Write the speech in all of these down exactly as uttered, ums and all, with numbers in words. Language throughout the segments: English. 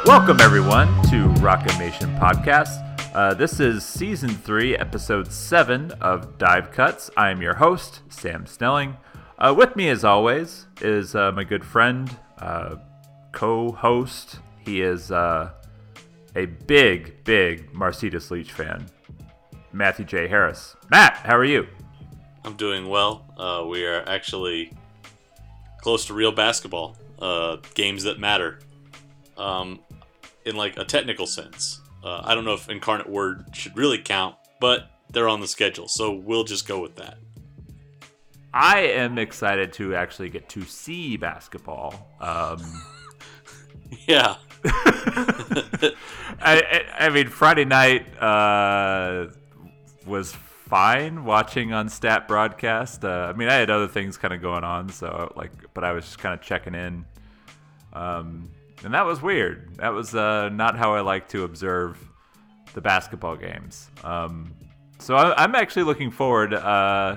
Welcome, everyone, to Rock'emation Podcast. Uh, this is Season three, Episode seven of Dive Cuts. I am your host, Sam Snelling. Uh, with me, as always, is uh, my good friend, uh, co-host. He is uh, a big, big Marcitas Leach fan, Matthew J. Harris. Matt, how are you? I'm doing well. Uh, we are actually close to real basketball, uh, games that matter. Um, in like a technical sense. Uh, I don't know if Incarnate Word should really count, but they're on the schedule, so we'll just go with that. I am excited to actually get to see basketball. Um, yeah. I, I, I mean, Friday night uh, was fine watching on Stat Broadcast. Uh, I mean, I had other things kind of going on, so like, but I was just kind of checking in. Um, And that was weird. That was uh, not how I like to observe the basketball games. Um, so I, I'm actually looking forward. Uh,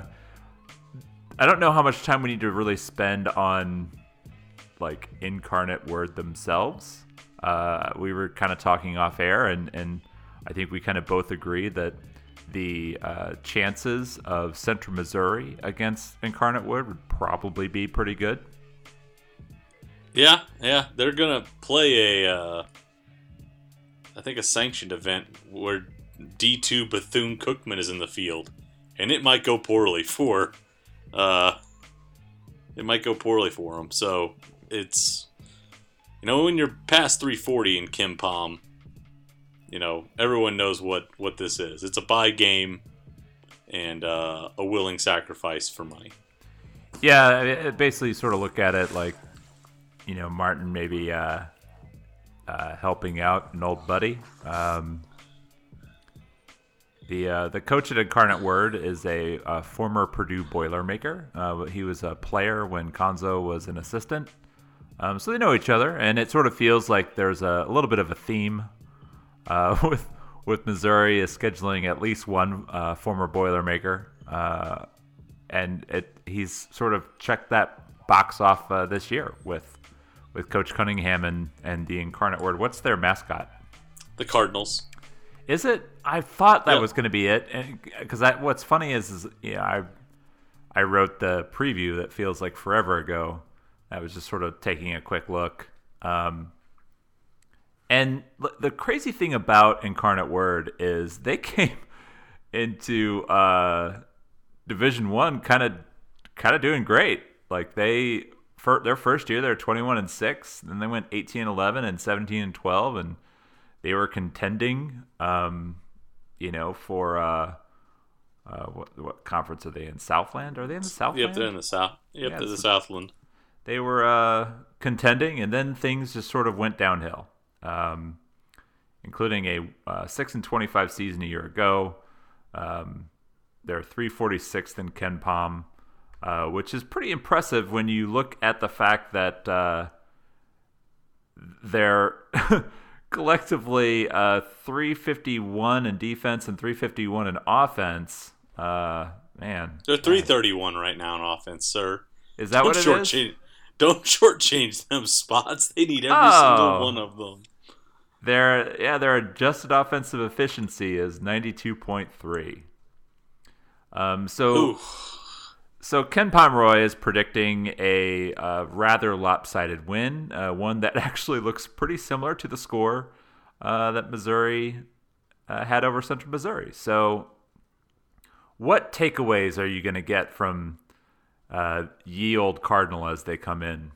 I don't know how much time we need to really spend on like Incarnate Word themselves. Uh, we were kind of talking off air, and, and I think we kind of both agree that the uh, chances of Central Missouri against Incarnate Word would probably be pretty good. Yeah, yeah, they're gonna play a, uh, I think a sanctioned event where D two Bethune-Cookman is in the field, and it might go poorly for, uh, it might go poorly for them. So it's, you know, when you're past three forty in Ken Pom, you know, everyone knows what what this is. It's a buy game and uh, a willing sacrifice for money. Yeah, it basically sort of look at it like, you know, Martin maybe uh, uh, helping out an old buddy. Um, the uh, the coach at Incarnate Word is a, a former Purdue Boilermaker. Uh, he was a player when Konzo was an assistant. Um, so they know each other, and it sort of feels like there's a, a little bit of a theme uh, with with Missouri is scheduling at least one uh, former Boilermaker. Uh, and it he's sort of checked that box off uh, this year with with Coach Cunningham and, and the Incarnate Word. What's their mascot? The Cardinals. Is it? I thought that yeah. was going to be it. Because what's funny is, is yeah, I I wrote the preview that feels like forever ago. I was just sort of taking a quick look. Um, and the crazy thing about Incarnate Word is they came into uh, Division One kind of kind of doing great. Like they... For their first year, they were twenty-one and six. Then they went eighteen and eleven and seventeen and twelve, and they were contending. Um, you know, for uh, uh, what what conference are they in? Southland? Are they in the Southland? Yep, they're in the South. Yep, yeah, they're the so Southland. They were uh, contending, and then things just sort of went downhill, um, including a uh, six and twenty-five season a year ago. Um, they're three forty-sixth in Ken Pom. Uh, which is pretty impressive when you look at the fact that uh, they're collectively uh, three fifty-one in defense and three fifty-one in offense. Uh, man, they're three thirty-one right now in offense, sir. Is that don't what it is? Change, don't shortchange them spots. They need every oh. single one of them. Their yeah, their adjusted offensive efficiency is ninety-two point three. Um, so. Ooh. So Ken Pomeroy is predicting a uh, rather lopsided win, uh, one that actually looks pretty similar to the score uh, that Missouri uh, had over Central Missouri. So what takeaways are you going to get from uh, ye old Cardinal as they come in?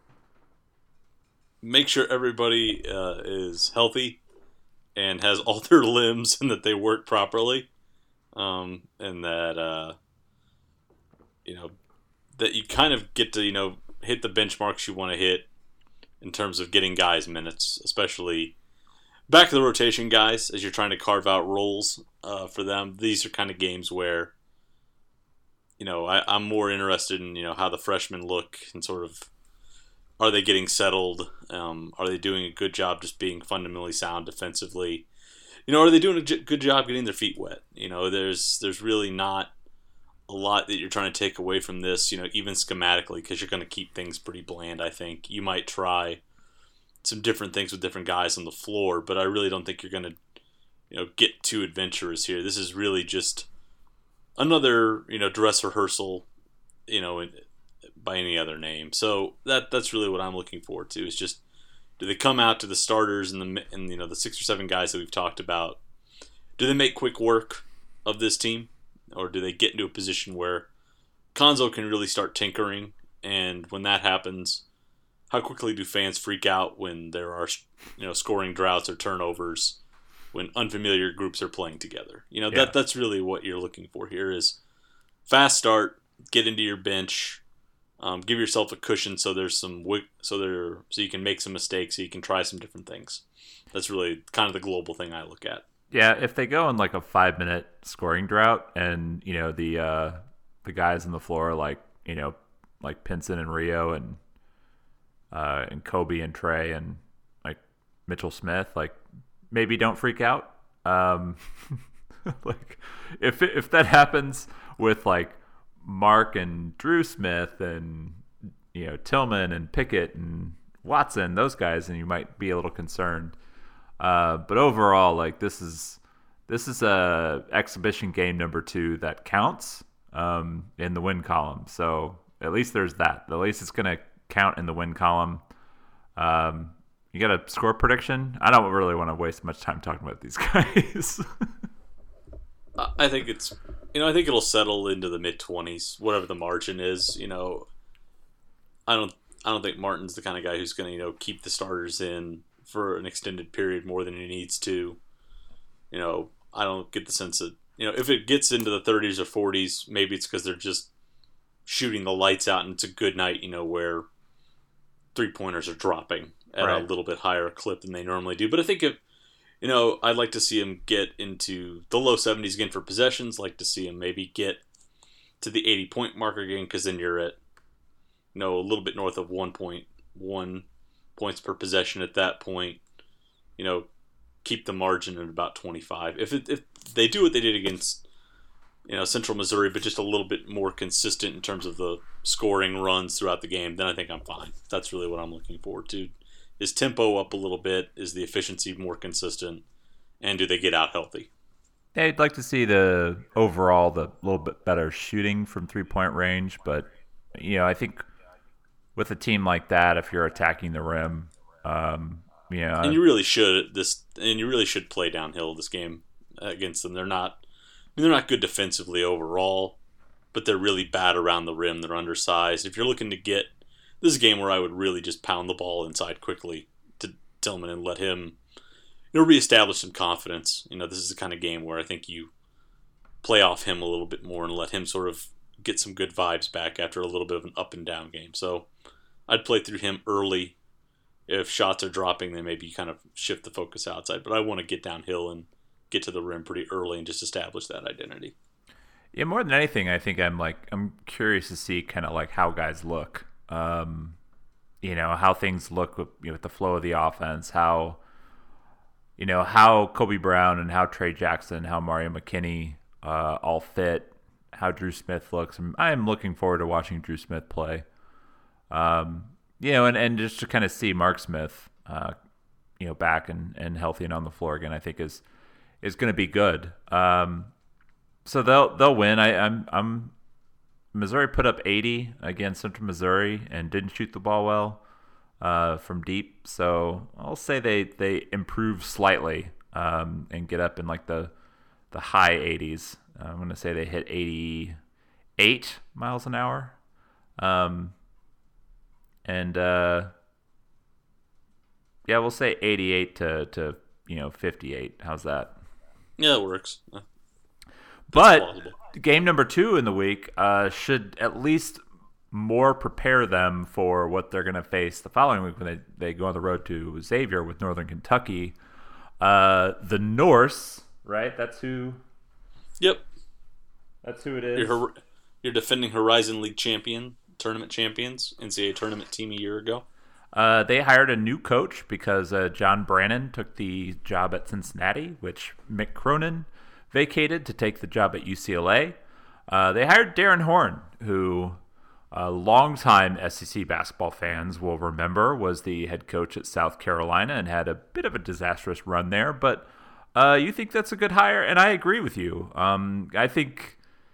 Make sure everybody uh, is healthy and has all their limbs and that they work properly, um, and that... Uh, you know, that you kind of get to, you know, hit the benchmarks you want to hit in terms of getting guys minutes, especially back of the rotation guys as you're trying to carve out roles uh, for them. These are kind of games where, you know, I, I'm more interested in, you know, how the freshmen look and sort of, are they getting settled? Um, are they doing a good job just being fundamentally sound defensively? You know, are they doing a j- good job getting their feet wet? You know, there's there's really not a lot that you're trying to take away from this, you know, even schematically, because you're going to keep things pretty bland, I think. You might try some different things with different guys on the floor, but I really don't think you're going to, you know, get too adventurous here. This is really just another, you know, dress rehearsal, you know, by any other name. So that that's really what I'm looking forward to. Is just, do they come out to the starters and the and you know the six or seven guys that we've talked about? Do they make quick work of this team, or do they get into a position where Cuonzo can really start tinkering? And when that happens, how quickly do fans freak out when there are, you know, scoring droughts or turnovers, when unfamiliar groups are playing together? You know, yeah. that that's really what you're looking for here is fast start, get into your bench, um, give yourself a cushion so there's some so there so you can make some mistakes, so you can try some different things. That's really kind of the global thing I look at. Yeah, if they go in like a five minute scoring drought, and you know the uh, the guys on the floor like you know like Pinson and Rio and uh, and Kobe and Trey and like Mitchell Smith, like maybe don't freak out. Um, like if if that happens with like Mark and Drew Smith and you know Tillman and Pickett and Watson, those guys, and you might be a little concerned. Uh, but overall, like this is this is a exhibition game number two that counts um, in the win column. So at least there's that. At least it's going to count in the win column. Um, you got a score prediction? I don't really want to waste much time talking about these guys. I think it's, you know, I think it'll settle into the mid twenties, whatever the margin is. You know, I don't, I don't think Martin's the kind of guy who's going to, you know, keep the starters in for an extended period more than he needs to. You know, I don't get the sense that, you know, if it gets into the thirties or forties, maybe it's because they're just shooting the lights out and it's a good night, you know, where three-pointers are dropping at right. a little bit higher clip than they normally do. But I think if, you know, I'd like to see him get into the low seventies again for possessions, like to see him maybe get to the eighty-point mark again, because then you're at, you know, a little bit north of one point one points per possession at that point. You know, keep the margin at about twenty-five. If it, if they do what they did against, you know, Central Missouri, but just a little bit more consistent in terms of the scoring runs throughout the game, then I think I'm fine. That's really what I'm looking forward to. Is tempo up a little bit? Is the efficiency more consistent? And do they get out healthy? Yeah, I'd like to see the overall the little bit better shooting from three-point range, but you know, I think with a team like that, if you're attacking the rim, um, you know, and you really should this, and you really should play downhill this game against them. They're not, I mean, they're not good defensively overall, but they're really bad around the rim. They're undersized. If you're looking to get, this is a game where I would really just pound the ball inside quickly to Tillman and let him, you know, reestablish some confidence. You know, this is the kind of game where I think you play off him a little bit more and let him sort of get some good vibes back after a little bit of an up and down game. So I'd play through him early. If shots are dropping, then maybe you kind of shift the focus outside. But I want to get downhill and get to the rim pretty early and just establish that identity. Yeah, more than anything, I think I'm like I'm curious to see kind of like how guys look. Um, you know, how things look with, you know, with the flow of the offense, how, you know, how Kobe Brown and how Trey Jackson, how Mario McKinney uh, all fit, how Drew Smith looks. I am looking forward to watching Drew Smith play. Um, you know, and, and just to kind of see Mark Smith, uh, you know, back and, and healthy and on the floor again, I think is is going to be good. Um, so they'll they'll win. I, I'm I'm. Missouri put up eighty against Central Missouri and didn't shoot the ball well uh, from deep. So I'll say they, they improve slightly um, and get up in like the the high eighties. I'm going to say they hit eighty-eight miles an hour. Um, and uh, yeah, we'll say eighty-eight to, to you know fifty-eight. How's that? Yeah, it works. That's but plausible. Game number two in the week uh, should at least more prepare them for what they're going to face the following week when they, they go on the road to Xavier with Northern Kentucky. Uh, the Norse, right? That's who. Yep. That's who it is. Your, your defending Horizon League champion, tournament champions, N C double A tournament team a year ago. Uh, they hired a new coach because uh, John Brannon took the job at Cincinnati, which Mick Cronin vacated to take the job at U C L A. Uh, they hired Darren Horn, who uh, longtime S E C basketball fans will remember was the head coach at South Carolina and had a bit of a disastrous run there. But uh, you think that's a good hire? And I agree with you. Um, I think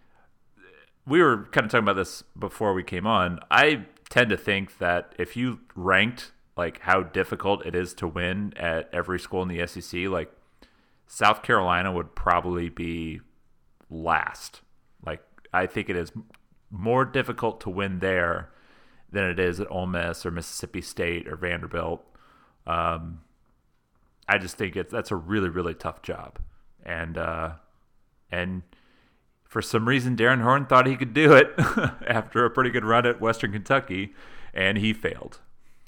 we were kind of talking about this before we came on. I tend to think that if you ranked like how difficult it is to win at every school in the S E C, like South Carolina would probably be last. Like I think it is more difficult to win there than it is at Ole Miss or Mississippi State or Vanderbilt. Um, I just think it's that's a really really tough job, and uh, and. For some reason, Darren Horn thought he could do it after a pretty good run at Western Kentucky, and he failed.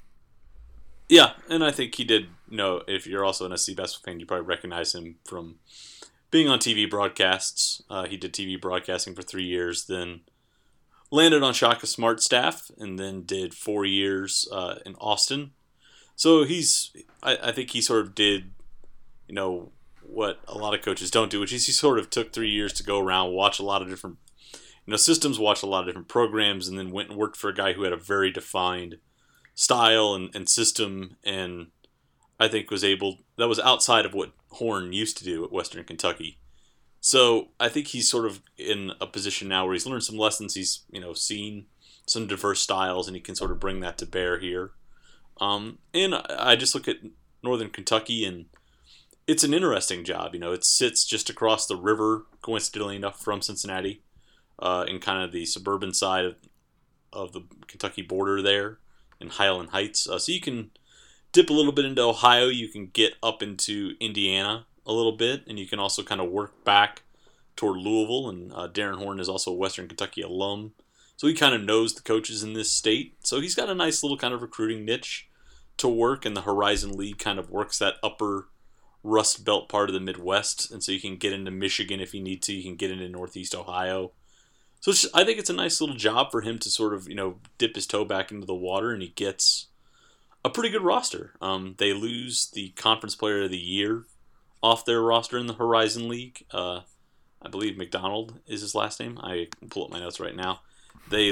Yeah, and I think he did. You know, if you're also an S C basketball fan, you probably recognize him from being on T V broadcasts. Uh, he did T V broadcasting for three years, then landed on Shaka Smart's staff, and then did four years uh, in Austin. So he's, I, I think he sort of did, you know, what a lot of coaches don't do, which is he sort of took three years to go around, watch a lot of different, you know, systems, watch a lot of different programs, and then went and worked for a guy who had a very defined style and, and system, and I think was able, that was outside of what Horn used to do at Western Kentucky. So I think he's sort of in a position now where he's learned some lessons, he's, you know, seen some diverse styles, and he can sort of bring that to bear here. Um, and I just look at Northern Kentucky, and it's an interesting job. You know, it sits just across the river, coincidentally enough, from Cincinnati, uh, in kind of the suburban side of, of the Kentucky border there in Highland Heights. Uh, so you can dip a little bit into Ohio. You can get up into Indiana a little bit, and you can also kind of work back toward Louisville. And uh, Darren Horn is also a Western Kentucky alum, so he kind of knows the coaches in this state. So he's got a nice little kind of recruiting niche to work, and the Horizon League kind of works that upper Rust Belt part of the Midwest, and so you can get into Michigan if you need to. You can get into Northeast Ohio. So it's just, I think it's a nice little job for him to sort of, you know, dip his toe back into the water, and he gets a pretty good roster. Um, they lose the Conference Player of the Year off their roster in the Horizon League. Uh, I believe McDonald is his last name. I can pull up my notes right now. They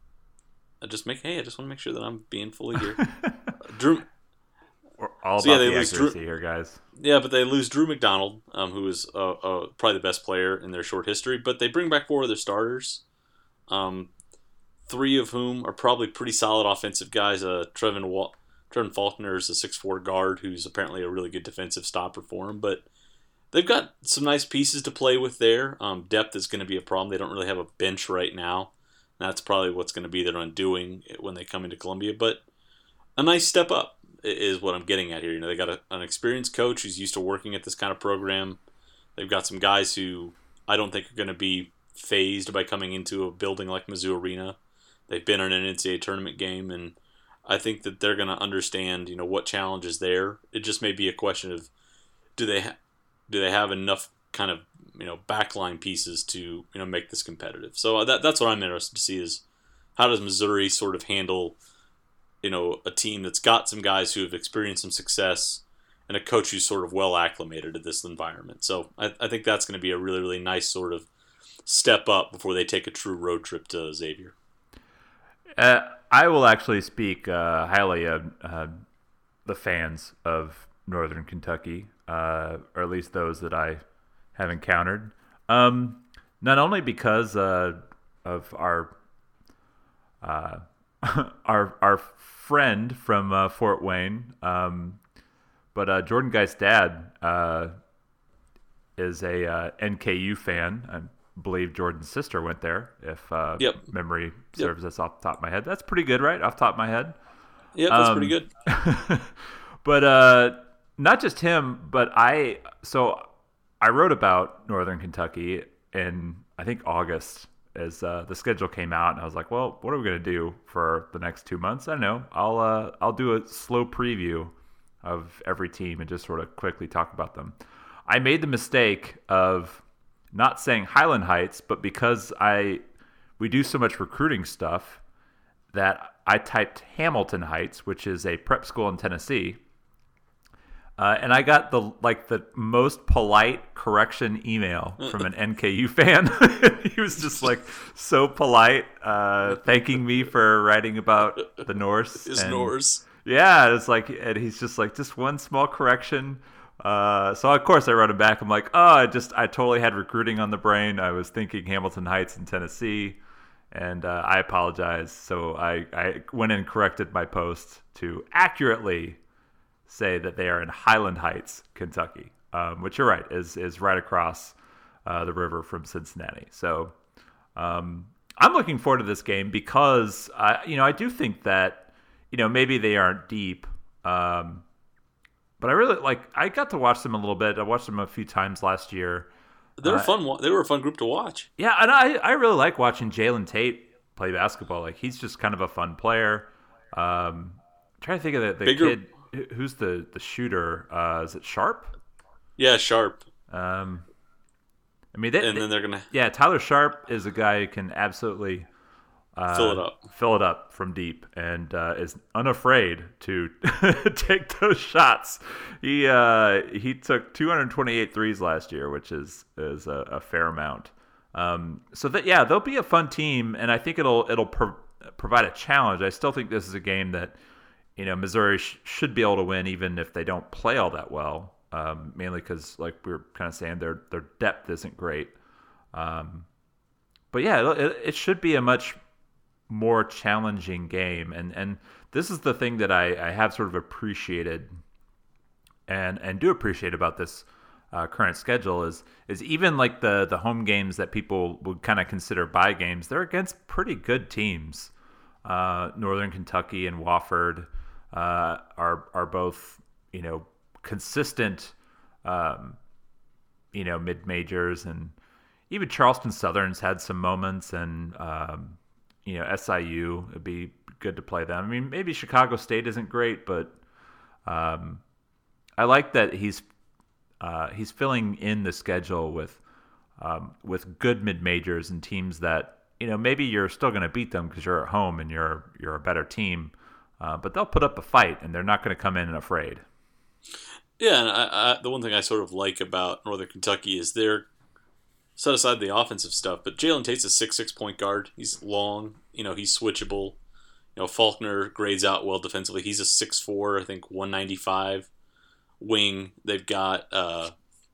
I just make hey, I just want to make sure that I'm being fully here. Drew. We're all so about yeah, the accuracy Drew, here, guys. Yeah, but they lose Drew McDonald, um, who is uh, uh, probably the best player in their short history. But they bring back four of their starters, um, three of whom are probably pretty solid offensive guys. Uh, Trevin, Wa- Trevin Faulkner is a six foot four guard who's apparently a really good defensive stopper for him. But they've got some nice pieces to play with there. Um, depth is going to be a problem. They don't really have a bench right now. That's probably what's going to be their undoing when they come into Columbia. But a nice step up is what I'm getting at here. You know, they got a, an experienced coach who's used to working at this kind of program. They've got some guys who I don't think are going to be phased by coming into a building like Mizzou Arena. They've been in an N C double A tournament game, and I think that they're going to understand, you know, what challenge is there. It just may be a question of do they ha- do they have enough kind of, you know, backline pieces to, you know, make this competitive. So that that's what I'm interested to see is how does Missouri sort of handle, you know, a team that's got some guys who have experienced some success and a coach who's sort of well acclimated to this environment. So I, I think that's going to be a really, really nice sort of step up before they take a true road trip to Xavier. Uh, I will actually speak uh, highly of uh, the fans of Northern Kentucky, uh, or at least those that I have encountered. Um, not only because uh, of our uh, our our friend from uh, Fort Wayne, um, but uh, Jordan Guy's dad uh, is a uh, N K U fan. I believe Jordan's sister went there, if uh, yep. memory serves yep. us off the top of my head. That's pretty good, right? Off the top of my head. Yep, that's um, pretty good. But uh, not just him, but I. So I wrote about Northern Kentucky in I think August. As uh, the schedule came out, and I was like, "Well, what are we going to do for the next two months?" I don't know. I'll uh, I'll do a slow preview of every team and just sort of quickly talk about them. I made the mistake of not saying Highland Heights, but because I we do so much recruiting stuff that I typed Hamilton Heights, which is a prep school in Tennessee. Uh, and I got the like the most polite correction email from an N K U fan. He was just like so polite, uh, thanking me for writing about the Norse. His and, Norse. Yeah, it's like, and he's just like, just one small correction. Uh, so of course I wrote him back. I'm like, oh, I just I totally had recruiting on the brain. I was thinking Hamilton Heights in Tennessee, and uh, I apologize. So I I went and corrected my post to accurately say that they are in Highland Heights, Kentucky, um, which you're right, is is right across uh, the river from Cincinnati. So um, I'm looking forward to this game because I, you know, I do think that, you know, maybe they aren't deep, um, but I really like. I got to watch them a little bit. I watched them a few times last year. They were uh, fun. They were a fun group to watch. Yeah, and I I really like watching Jalen Tate play basketball. Like he's just kind of a fun player. Um, I'm trying to think of the, the Bigger, kid. Who's the, the shooter? Uh, is it Sharp? Yeah, Sharp. Um, I mean, they, and they, then they're gonna yeah. Tyler Sharp is a guy who can absolutely uh, fill it up, fill it up from deep, and uh, is unafraid to take those shots. He uh, he took two hundred twenty-eight threes last year, which is is a, a fair amount. Um, so that yeah, they'll be a fun team, and I think it'll it'll pro- provide a challenge. I still think this is a game that, you know, Missouri sh- should be able to win, even if they don't play all that well. Um, mainly because, like we were kind of saying, their their depth isn't great. Um, but yeah, it, it should be a much more challenging game, and and this is the thing that I, I have sort of appreciated, and and do appreciate about this uh, current schedule is is even like the the home games that people would kind of consider bye games, they're against pretty good teams. Uh, Northern Kentucky and Wofford uh, are are both, you know, consistent, um, you know, mid majors, and even Charleston Southern's had some moments, and um, you know, S I U, it'd be good to play them. I mean, maybe Chicago State isn't great, but um, I like that he's uh, he's filling in the schedule with um, with good mid majors and teams that, you know, maybe you're still going to beat them because you're at home and you're you're a better team, uh, but they'll put up a fight and they're not going to come in afraid. Yeah, and I, I, the one thing I sort of like about Northern Kentucky is they're, set aside the offensive stuff, but Jalen Tate's a six six point guard. He's long, you know, he's switchable. You know, Faulkner grades out well defensively. He's a six four, I think one ninety-five wing. They've got uh,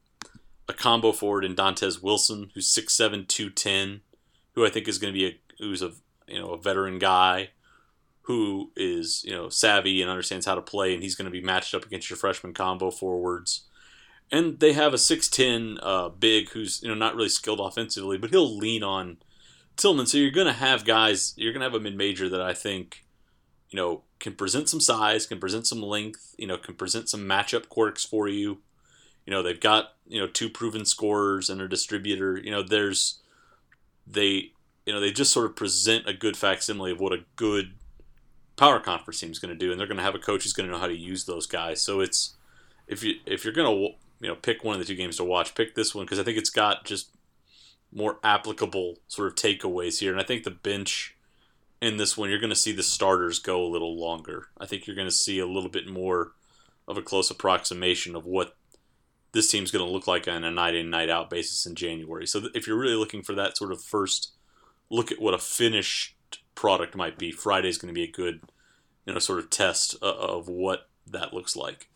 a combo forward in Dantes Wilson, who's six seven, two ten, who I think is going to be a who's a you know a veteran guy who is, you know, savvy and understands how to play, and he's going to be matched up against your freshman combo forwards. And they have a six ten uh, big who's, you know, not really skilled offensively, but he'll lean on Tillman. So you're going to have guys, you're going to have a mid-major that I think, you know, can present some size, can present some length, you know, can present some matchup quirks for you. You know, they've got, you know, two proven scorers and a distributor. You know, there's, they, you know, they just sort of present a good facsimile of what a good power conference team is going to do, and they're going to have a coach who's going to know how to use those guys. So it's, if you if you're going to, you know, pick one of the two games to watch, pick this one because I think it's got just more applicable sort of takeaways here. And I think the bench in this one, you're going to see the starters go a little longer. I think you're going to see a little bit more of a close approximation of what this team's going to look like on a night in, night out basis in January. So if you're really looking for that sort of first look at what a finished product might be, Friday's going to be a good, you know, sort of test of what that looks like.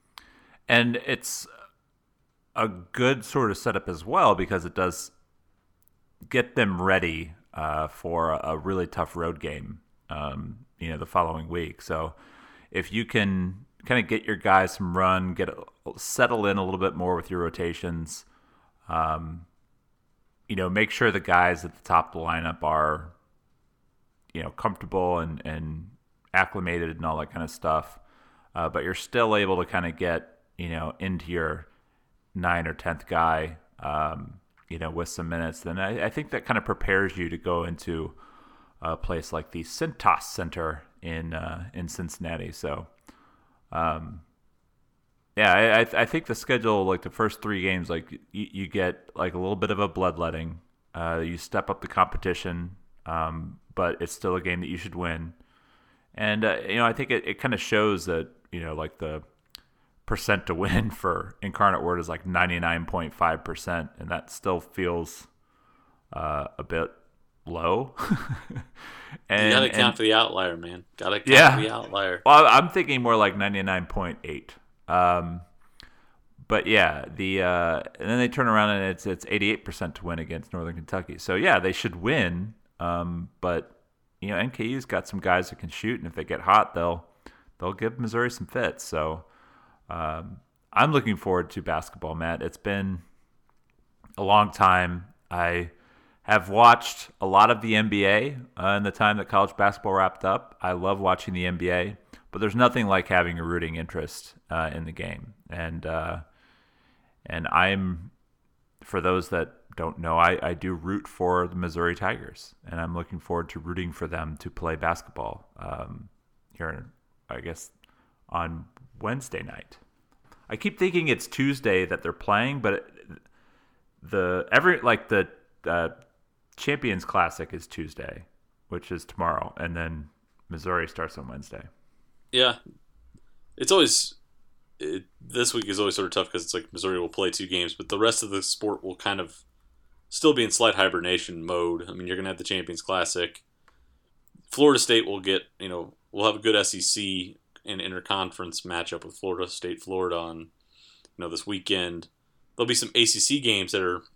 And it's a good sort of setup as well because it does get them ready uh, for a really tough road game, um, you know, the following week. So if you can kind of get your guys some run, get settle in a little bit more with your rotations, um, you know, make sure the guys at the top of the lineup are, you know, comfortable and, and acclimated and all that kind of stuff. Uh, but you're still able to kind of get, you know, into your nine or tenth guy, um, you know, with some minutes. Then I, I think that kind of prepares you to go into a place like the Cintas Center in uh, in Cincinnati. So, um, yeah, I I, I think the schedule, like the first three games, like you, you get like a little bit of a bloodletting. Uh, you step up the competition. Um, but it's still a game that you should win. And, uh, you know, I think it, it kind of shows that, you know, like the percent to win for Incarnate Word is like ninety-nine point five percent, and that still feels uh, a bit low. and, you gotta count and, for the outlier, man. Gotta count yeah, for the outlier. Well, I'm thinking more like ninety-nine point eight. Um, but yeah, the uh, and then they turn around and it's it's eighty-eight percent to win against Northern Kentucky. So yeah, they should win. Um, but you know, N K U's got some guys that can shoot, and if they get hot, they'll they'll give Missouri some fits. So. Um, I'm looking forward to basketball, Matt. It's been a long time. I have watched a lot of the N B A uh, in the time that college basketball wrapped up. I love watching the N B A, but there's nothing like having a rooting interest uh, in the game. And uh, and I'm, for those that don't know, I, I do root for the Missouri Tigers, and I'm looking forward to rooting for them to play basketball um, here, I guess, on Wednesday night. I keep thinking it's Tuesday that they're playing, but it, the every like the uh, Champions Classic is Tuesday, which is tomorrow, and then Missouri starts on Wednesday. Yeah, it's always it, this week is always sort of tough because it's like Missouri will play two games, but the rest of the sport will kind of still be in slight hibernation mode. I mean, you're gonna have the Champions Classic. Florida State will get you know we'll have a good S E C an interconference matchup with Florida State, Florida on, you know, this weekend. There'll be some A C C games that are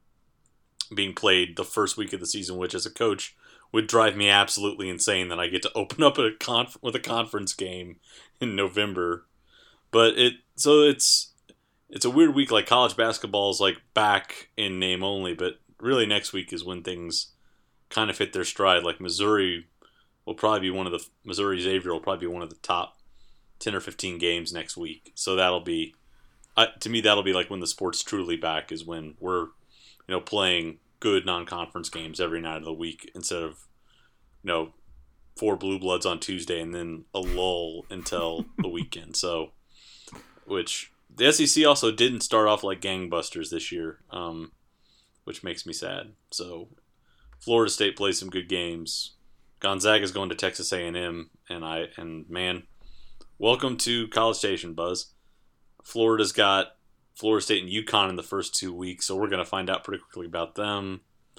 being played the first week of the season, which as a coach would drive me absolutely insane that I get to open up a conf- with a conference game in November. But it so it's it's a weird week. Like college basketball is like back in name only, but really next week is when things kind of hit their stride. Like Missouri will probably be one of the Missouri Xavier will probably be one of the top ten or fifteen games next week. So that'll be, uh, to me, that'll be like when the sport's truly back is when we're, you know, playing good non-conference games every night of the week instead of, you know, four blue bloods on Tuesday and then a lull until the weekend. So, which the S E C also didn't start off like gangbusters this year, um, which makes me sad. So Florida State plays some good games. Gonzaga's going to Texas A and M, and I and man, welcome to College Station, Buzz. Florida's got Florida State and UConn in the first two weeks, so we're going to find out pretty quickly about them.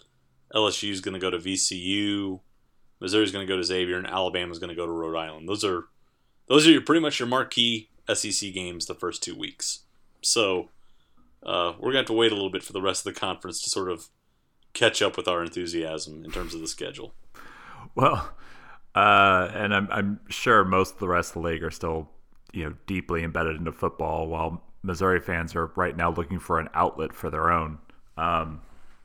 L S U's going to go to V C U. Missouri's going to go to Xavier, and Alabama's going to go to Rhode Island. Those are those are your, pretty much your marquee S E C games the first two weeks. So uh, we're going to have to wait a little bit for the rest of the conference to sort of catch up with our enthusiasm in terms of the schedule. Well, uh, and I'm I'm sure most of the rest of the league are still, you know, deeply embedded into football, while Missouri fans are right now looking for an outlet for their own, um,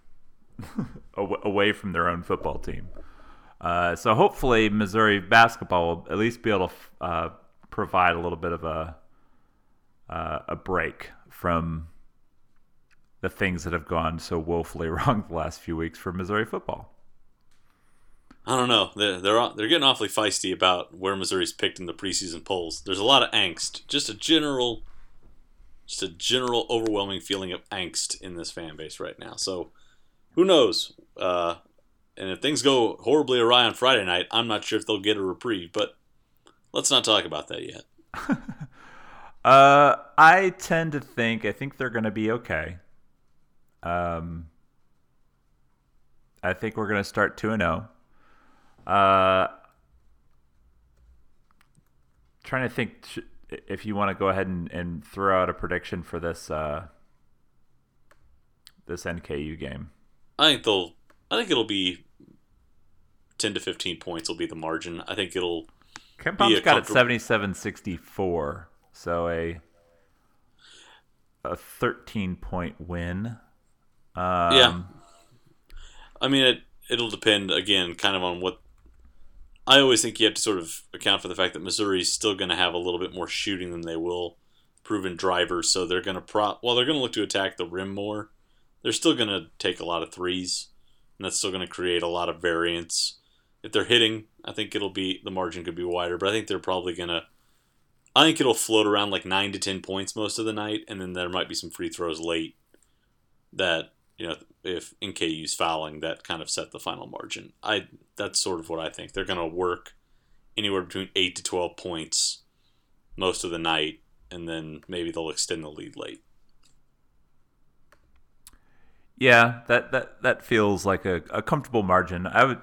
away from their own football team. Uh, so hopefully Missouri basketball will at least be able to uh, provide a little bit of a uh, a break from the things that have gone so woefully wrong the last few weeks for Missouri football. I don't know. They're, they're they're getting awfully feisty about where Missouri's picked in the preseason polls. There's a lot of angst. Just a general, just a general overwhelming feeling of angst in this fan base right now. So, who knows? Uh, and if things go horribly awry on Friday night, I'm not sure if they'll get a reprieve. But let's not talk about that yet. uh, I tend to think I think they're going to be okay. Um, I think we're going to start two and zero. Uh, trying to think if you want to go ahead and, and throw out a prediction for this uh, this N K U game. I think they'll. I think it'll be ten to fifteen points. Will be the margin. I think it'll. KenPom's got it seventy-seven sixty-four, so a a thirteen point win. Um, yeah, I mean it. It'll depend again, kind of on what. I always think you have to sort of account for the fact that Missouri's still going to have a little bit more shooting than they will proven drivers. So they're going to prop. Well, they're going to look to attack the rim more. They're still going to take a lot of threes, and that's still going to create a lot of variance. If they're hitting, I think it'll be the margin could be wider, but I think they're probably going to. I think it'll float around like nine to ten points most of the night, and then there might be some free throws late. That you know, if N K U's fouling, that kind of set the final margin. I that's sort of what I think. They're going to work anywhere between eight to twelve points most of the night, and then maybe they'll extend the lead late. Yeah, that that, that feels like a, a comfortable margin. I would.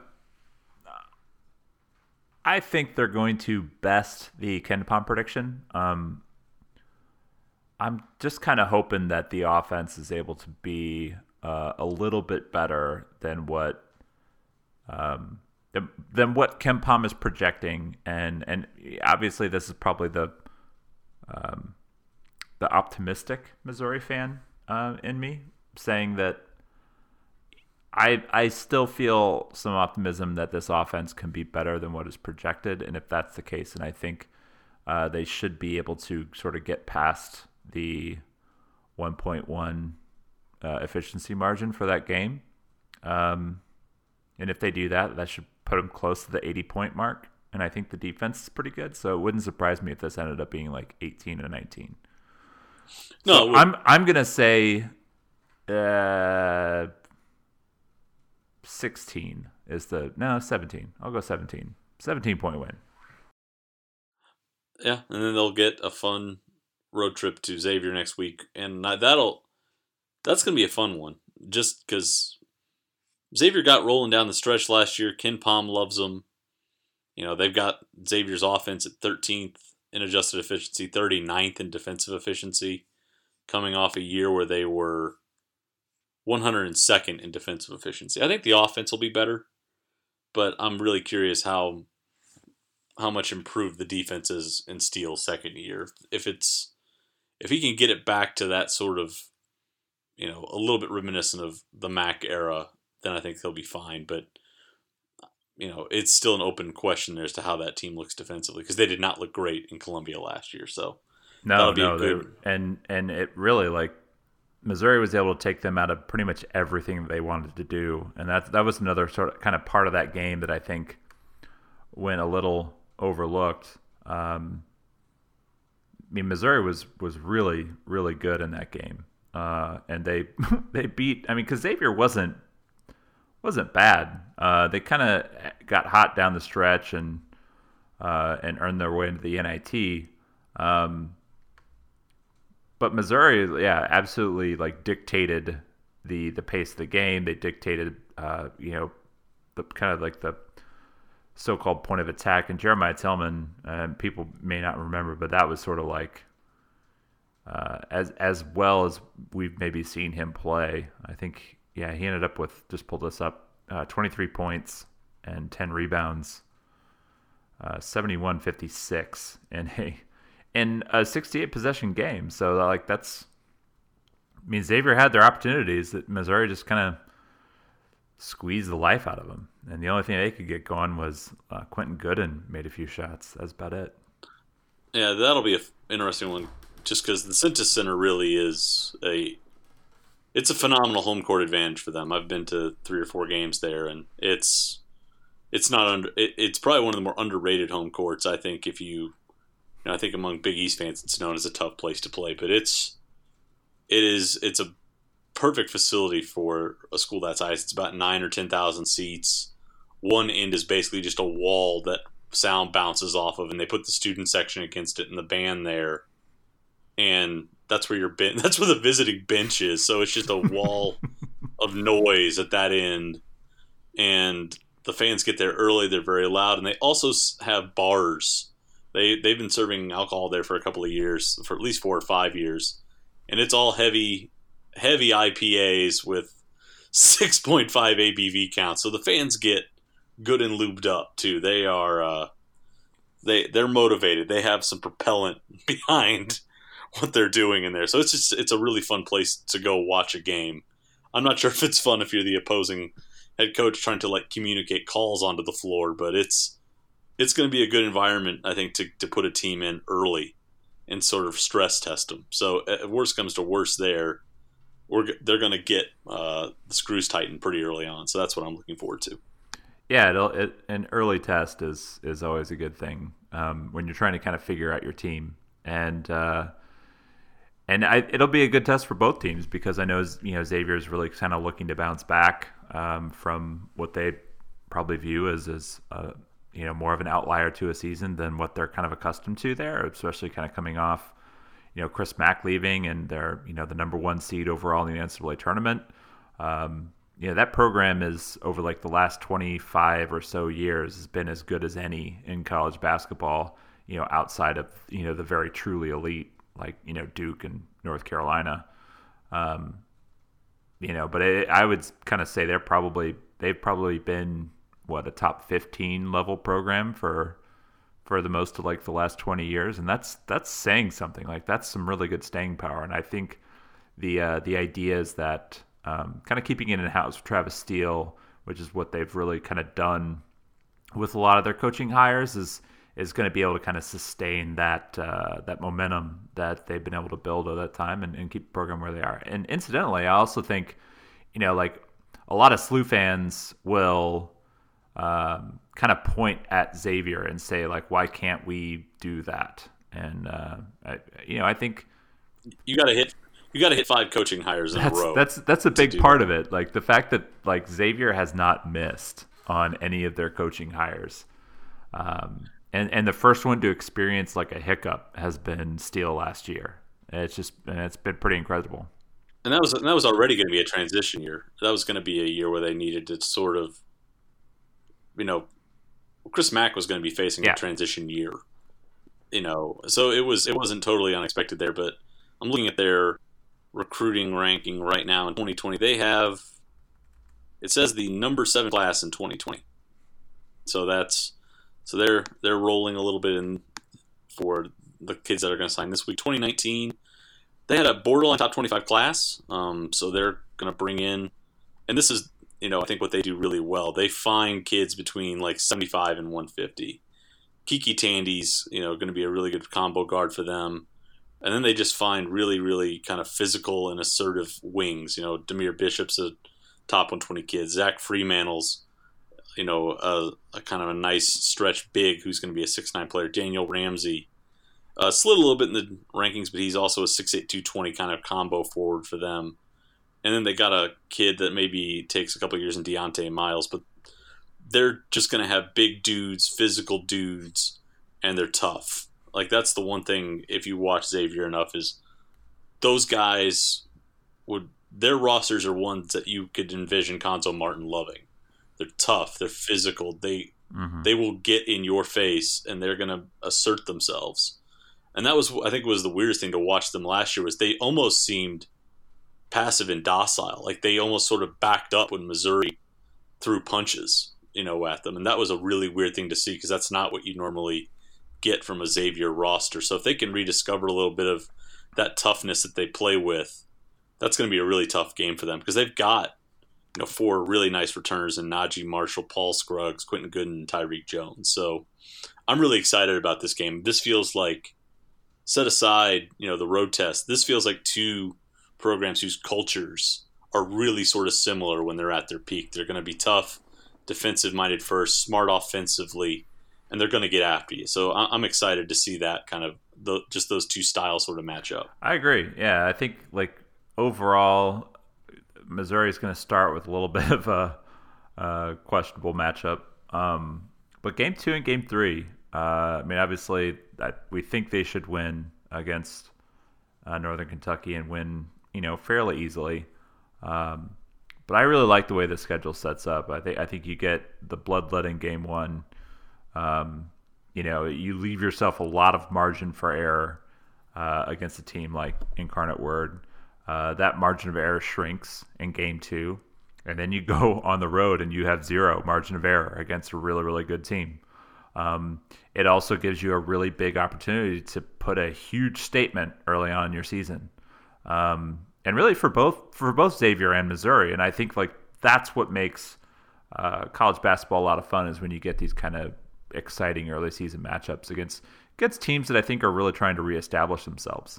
I think they're going to best the KenPom prediction. Um, I'm just kind of hoping that the offense is able to be uh, a little bit better than what um, than, than what KenPom is projecting, and and obviously this is probably the um, the optimistic Missouri fan uh, in me saying that I I still feel some optimism that this offense can be better than what is projected, and if that's the case, then I think uh, they should be able to sort of get past the one point one uh, efficiency margin for that game. Um, and if they do that, that should put them close to the eighty-point mark. And I think the defense is pretty good, so it wouldn't surprise me if this ended up being like eighteen and nineteen. No, so I'm I'm gonna say uh, sixteen is the no seventeen. I'll go seventeen. seventeen point win. Yeah, and then they'll get a fun road trip to Xavier next week, and that'll that's gonna be a fun one. Just because Xavier got rolling down the stretch last year, KenPom loves them. You know, they've got Xavier's offense at thirteenth in adjusted efficiency, thirty-ninth in defensive efficiency, coming off a year where they were one hundred second in defensive efficiency. I think the offense will be better, but I'm really curious how how much improved the defense is in Steele's second year. If it's if he can get it back to that sort of, you know, a little bit reminiscent of the Mac era, then I think they'll be fine. But, you know, it's still an open question as to how that team looks defensively, because they did not look great in Columbia last year. So no, no, good... and and it really, like, Missouri was able to take them out of pretty much everything that they wanted to do, and that that was another sort of kind of part of that game that I think went a little overlooked. Um, I mean, Missouri was was really really good in that game, uh, and they they beat. I mean, because Xavier wasn't wasn't bad. Uh, they kind of got hot down the stretch and uh, and earned their way into the N I T. Um, but Missouri, yeah, absolutely like dictated the the pace of the game. They dictated, uh, you know, the kind of like the so-called point of attack. And Jeremiah Tillman, uh, people may not remember, but that was sort of like uh, as as well as we've maybe seen him play. I think, yeah, he ended up with, just pulled this up, uh, twenty-three points and ten rebounds, uh, seventy-one fifty-six in a in a sixty-eight possession game. So like that's, I mean, Xavier had their opportunities that Missouri just kind of squeezed the life out of them. And the only thing they could get going was uh, Quentin Gooden made a few shots. That's about it. Yeah, that'll be an interesting one, just because the Cintas Center really is a it's a phenomenal home court advantage for them. I've been to three or four games there, and it's it's not under it, it's probably one of the more underrated home courts. I think if you, you know, I think among Big East fans, it's known as a tough place to play, but it's it is it's a perfect facility for a school that size. It's about nine or ten thousand seats. One end is basically just a wall that sound bounces off of, and they put the student section against it and the band there, and that's where your ben- that's where the visiting bench is. So it's just a wall of noise at that end, and the fans get there early. They're very loud, and they also have bars. They they've been serving alcohol there for a couple of years, for at least four or five years, and it's all heavy. heavy I P As with six point five A B V counts. So the fans get good and lubed up too. They are uh, they they're motivated. They have some propellant behind what they're doing in there. So it's just it's a really fun place to go watch a game. I'm not sure if it's fun if you're the opposing head coach trying to like communicate calls onto the floor, but it's it's going to be a good environment, I think, to to put a team in early and sort of stress test them. So if worst comes to worst there, We're, they're going to get uh, the screws tightened pretty early on, so that's what I'm looking forward to. Yeah, it'll, it, an early test is is always a good thing um, when you're trying to kind of figure out your team, and uh, and I, it'll be a good test for both teams because I know you know Xavier is really kind of looking to bounce back um, from what they probably view as as uh, you know more of an outlier to a season than what they're kind of accustomed to there, especially kind of coming off you know, Chris Mack leaving and they're, you know, the number one seed overall in the N C double A tournament. Um, you know, that program is over like the last twenty-five or so years has been as good as any in college basketball, you know, outside of, you know, the very truly elite, like, you know, Duke and North Carolina. Um, you know, but it, I would kind of say they're probably, they've probably been what, a top fifteen level program for, for the most of like the last twenty years. And that's, that's saying something. Like that's some really good staying power. And I think the, uh, the idea is that, um, kind of keeping it in-house with Travis Steele, which is what they've really kind of done with a lot of their coaching hires, is, is going to be able to kind of sustain that, uh, that momentum that they've been able to build over that time and, and keep the program where they are. And incidentally, I also think, you know, like a lot of S L U fans will, um, kind of point at Xavier and say like, why can't we do that? And, uh, I, you know, I think you got to hit, you got to hit five coaching hires in that's, a row. That's, that's a big part that. of it. Like the fact that like Xavier has not missed on any of their coaching hires. Um, and, and the first one to experience like a hiccup has been Steele last year. It's just, and it's been pretty incredible. And that was, and that was already going to be a transition year. That was going to be a year where they needed to sort of, you know, Chris Mack was going to be facing yeah. a transition year, you know, so it was, it wasn't totally unexpected there, but I'm looking at their recruiting ranking right now in twenty twenty. They have, it says the number seven class in twenty twenty. So that's, so they're, they're rolling a little bit in for the kids that are going to sign this week. twenty nineteen, they had a borderline top twenty-five class. Um, so they're going to bring in, and this is, you know, I think what they do really well, they find kids between like seventy-five and one fifty. Kiki Tandy's, you know, going to be a really good combo guard for them. And then they just find really, really kind of physical and assertive wings. You know, Demir Bishop's a top one twenty kid. Zach Freemantle's, you know, a, a kind of a nice stretch big who's going to be a six nine player. Daniel Ramsey uh, slid a little bit in the rankings, but he's also a six eight, two twenty kind of combo forward for them. And then they got a kid that maybe takes a couple of years in Deontay Miles, but they're just going to have big dudes, physical dudes, and they're tough. Like that's the one thing, if you watch Xavier enough, is those guys would, their rosters are ones that you could envision Konzo Martin loving. They're tough, they're physical, they mm-hmm. they will get in your face and they're going to assert themselves. And that was, I think, was the weirdest thing to watch them last year, was they almost seemed passive and docile. Like they almost sort of backed up when Missouri threw punches, you know, at them. And that was a really weird thing to see, because that's not what you normally get from a Xavier roster. So if they can rediscover a little bit of that toughness that they play with, that's going to be a really tough game for them, because they've got, you know, four really nice returners in Najee Marshall, Paul Scruggs, Quentin Gooden, and Tyreek Jones. So I'm really excited about this game. This feels like, set aside, you know, the road test, this feels like two programs whose cultures are really sort of similar when they're at their peak. They're going to be tough, defensive-minded first, smart offensively, and they're going to get after you. So I'm excited to see that kind of, the, just those two styles sort of match up. I agree. Yeah, I think like overall, Missouri is going to start with a little bit of a, a questionable matchup. Um, but game two and game three, uh, I mean, obviously, I, we think they should win against uh, Northern Kentucky and win, you know, fairly easily. Um, but I really like the way the schedule sets up. I think I think you get the bloodletting game one. Um, you know, you leave yourself a lot of margin for error uh, against a team like Incarnate Word. Uh, that margin of error shrinks in game two, and then you go on the road and you have zero margin of error against a really, really good team. Um, it also gives you a really big opportunity to put a huge statement early on in your season. Um, and really for both for both Xavier and Missouri. And I think like that's what makes uh, college basketball a lot of fun, is when you get these kind of exciting early season matchups against against teams that I think are really trying to reestablish themselves.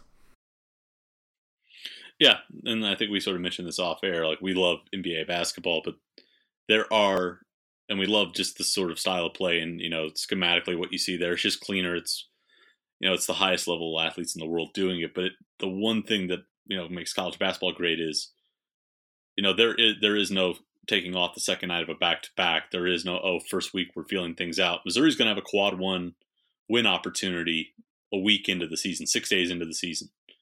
Yeah, and I think we sort of mentioned this off air. Like, we love N B A basketball, but there are, and we love just this sort of style of play, and, you know, schematically what you see there, it's just cleaner. It's, you know, it's the highest level athletes in the world doing it. But it, the one thing that, you know, makes college basketball great is, you know, there is there is no taking off the second night of a back-to-back. There is no, oh, first week we're feeling things out. Missouri's going to have a quad one win opportunity a week into the season, six days into the season.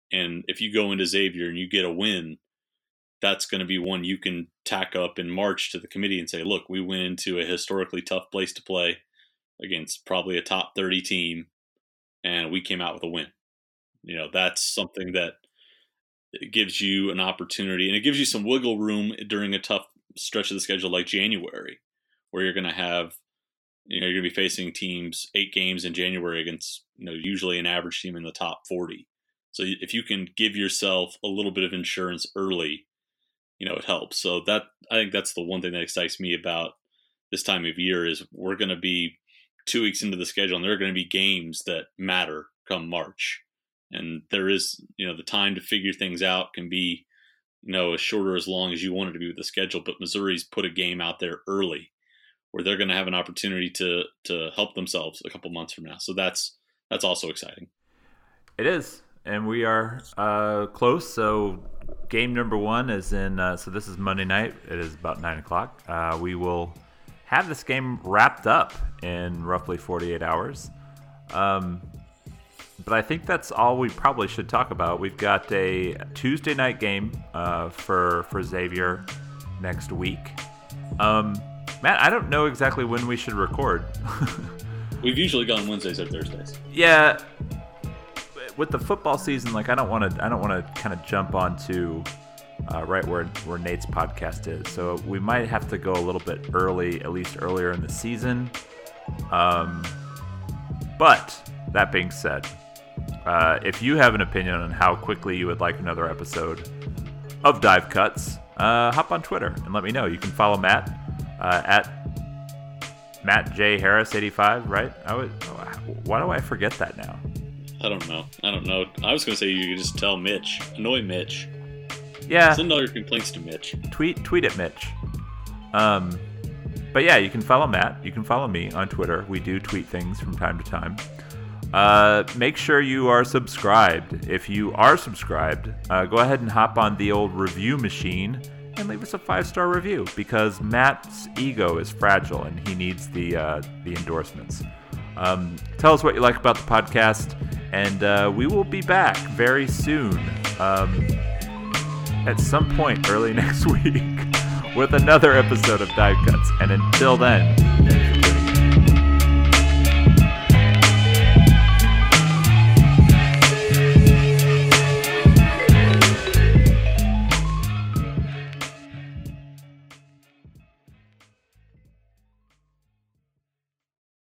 And if you go into Xavier and you get a win, that's going to be one you can tack up in March to the committee and say, look, we went into a historically tough place to play against probably a top thirty team, and we came out with a win. You know, that's something that gives you an opportunity, and it gives you some wiggle room during a tough stretch of the schedule like January, where you're going to have, you know, you're going to be facing teams eight games in January against, you know, usually an average team in the top forty. So if you can give yourself a little bit of insurance early, you know, it helps. So that, I think that's the one thing that excites me about this time of year is we're going to be two weeks into the schedule and there are going to be games that matter come March. And there is, you know, the time to figure things out can be, you know, as short or as long as you want it to be with the schedule. But Missouri's put a game out there early where they're going to have an opportunity to to help themselves a couple months from now. So that's that's also exciting. It is. And we are uh, close. So game number one is in, uh, so this is Monday night. It is about nine o'clock. Uh, we will have this game wrapped up in roughly forty-eight hours. Um, but I think that's all we probably should talk about. We've got a Tuesday night game uh, for, for Xavier next week. Um, Matt, I don't know exactly when we should record. We've usually gone Wednesdays or Thursdays. Yeah. With the football season, like I don't want to, I don't want to kind of jump onto uh, right where where Nate's podcast is. So we might have to go a little bit early, at least earlier in the season. Um, but that being said, uh, if you have an opinion on how quickly you would like another episode of Dive Cuts, uh, hop on Twitter and let me know. You can follow Matt uh, at Matt J Harris eighty-five. Right? I would. Why do I forget that now? I don't know. I don't know. I was going to say you could just tell Mitch. Annoy Mitch. Yeah. Send all your complaints to Mitch. Tweet tweet at Mitch. Um, but yeah, you can follow Matt. You can follow me on Twitter. We do tweet things from time to time. Uh, make sure you are subscribed. If you are subscribed, uh, go ahead and hop on the old review machine and leave us a five-star review because Matt's ego is fragile and he needs the uh, the endorsements. Um, tell us what you like about the podcast, and uh, we will be back very soon, um, at some point early next week, with another episode of Dive Cuts. And until then,